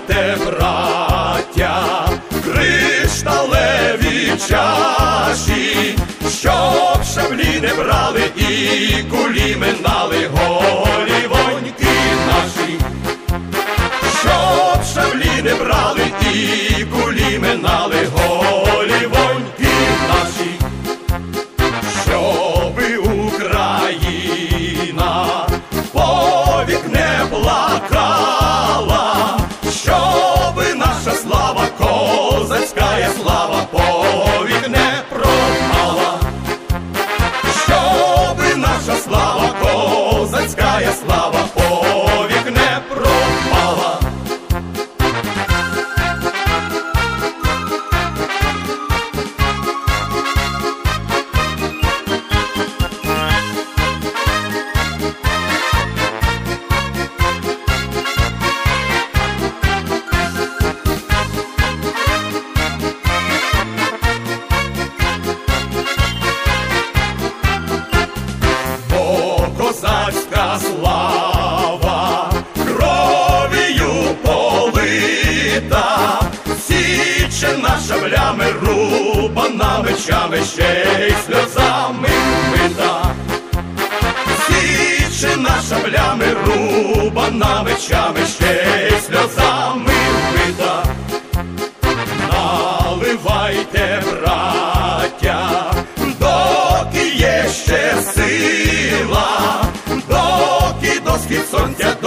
наливайте, браття, кришталеві чаші, щоб шаблі не брали і кулі минали, голівоньки наші, щоб шаблі не брали і кулі минали, голівоньки наші, щоби Україна повік не плакала, щоби наша слава, козацька слава, повік не пропала, щоби наша слава, козацька слава, повік не пропала. Козацька слава кров'ю полита, січена шаблями, рубана мечами, ще й сльозами вмита. Січена шаблями, рубана мечами, ще й сльозами вмита. Наливайте, браття, доки є ще сила, доки до схід сонця